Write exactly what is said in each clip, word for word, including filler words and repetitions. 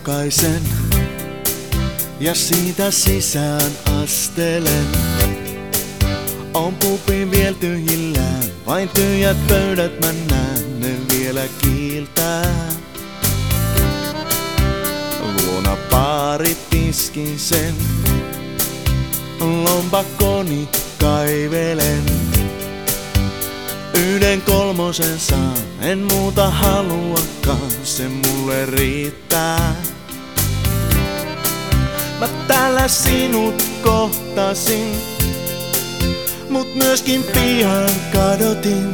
aukaisen ja siitä sisään astelen. On pupi vielä tyhjillään, vain tyhjät pöydät mä näen, ne vielä kiiltää. Luona paarit tiskin sen, lompakkoni kaivelen. Yhden kolmosen saan, en muuta haluakaan, se mulle riittää. Mä täällä sinut kohtasin, mut myöskin pian kadotin.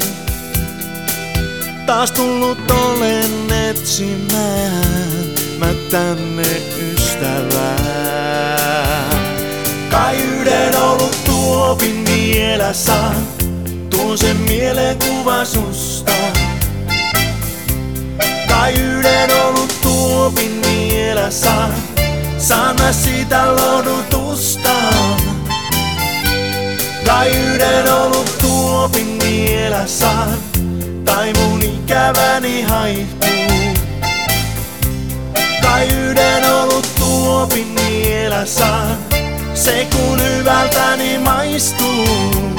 Taas tullut olen etsimään mä tänne ystävää. Kai yhden ollut tuopin vielä saan, tuon sen mielenkuva susta. Kai yhden ollut tuopin vielä saan, saan mä siitä lohdutusta. Kai yhden ollut tuopin vielä saan, tai mun ikäväni haihtuu. Kai yhden ollut tuopin vielä saan, se kun hyvältäni maistuu.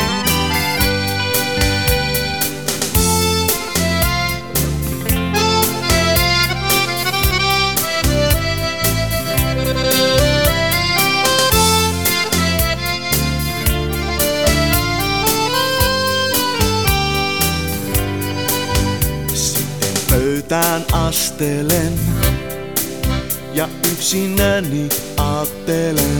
Pöytään astelen ja yksinäni aattelen,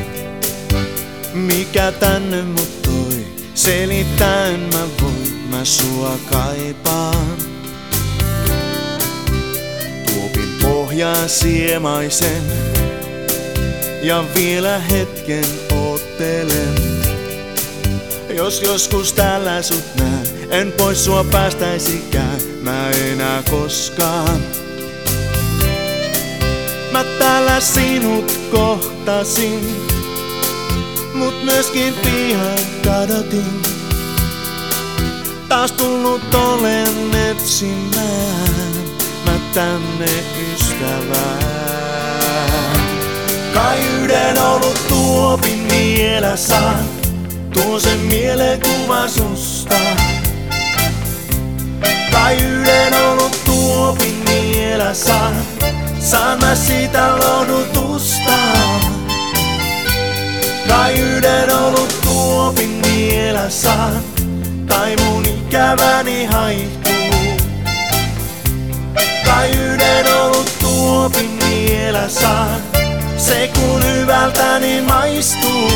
mikä tänne mut toi, selittäen mä voin, mä sua kaipaan. Tuopin pohjaan siemaisen ja vielä hetken oottelen. Jos joskus täällä sut näen, en pois sua päästäisikään, mä enää koskaan. Mä täällä sinut kohtasin, mut myöskin pian kadotin. Taas tullut olen etsimään mä tänne ystävää. Kai yhden ollut tuopin vielä saan, tuon sen mielenkuva susta. Kai yhden ollut tuopin vielä saan, saan mä siitä lohdutusta. Kai yhden ollut tuopin vielä saan, tai mun ikäväni haihtuu. Kai yhden ollut tuopin vielä saan, se kun hyvältäni maistuu.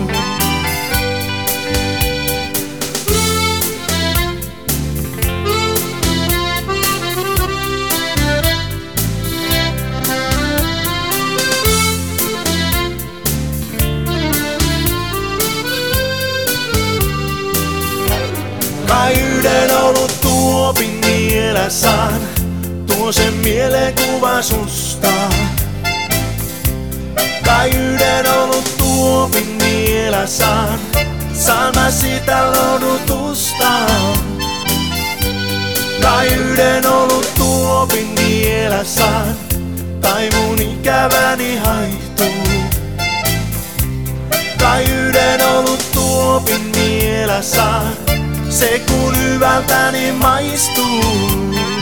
Kai yhden ollut tuopin vielä saan, tuon sen mielenkuva susta. Kai yhden ollut tuopin vielä saan, saan mä siitä lohdutusta. Kai yhden ollut tuopin vielä saan, tai mun ikäväni haihtuu. Kai yhden ollut tuopin vielä saan, se kun hyvältäni maistuu.